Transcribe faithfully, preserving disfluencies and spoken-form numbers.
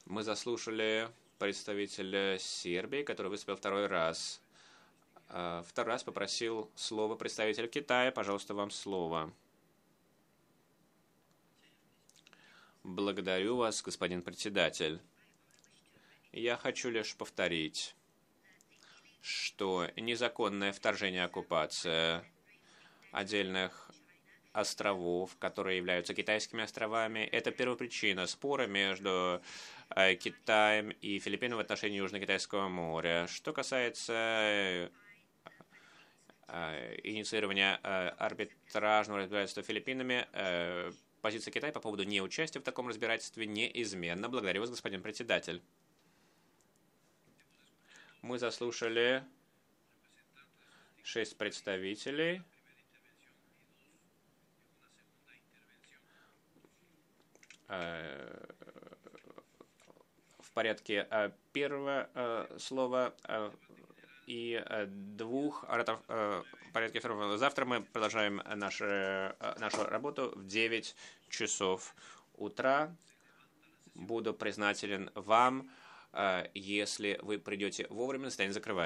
Мы заслушали представителя Сербии, который выступил второй раз. Второй раз попросил слово представитель Китая. Пожалуйста, вам слово. Благодарю вас, господин председатель. Я хочу лишь повторить, что незаконное вторжение, оккупация отдельных островов, которые являются китайскими островами, это первопричина спора между Китаем и Филиппинами в отношении Южно-Китайского моря. Что касается инициирования арбитражного разбирательства Филиппинами, позиция Китая по поводу неучастия в таком разбирательстве неизменна. Благодарю вас, господин председатель. Мы заслушали шесть представителей. В порядке первого слова и двух ораторов в порядке второго. Завтра мы продолжаем нашу, нашу работу в девять часов утра. Буду признателен вам, если вы придете вовремя, заседание закрывается.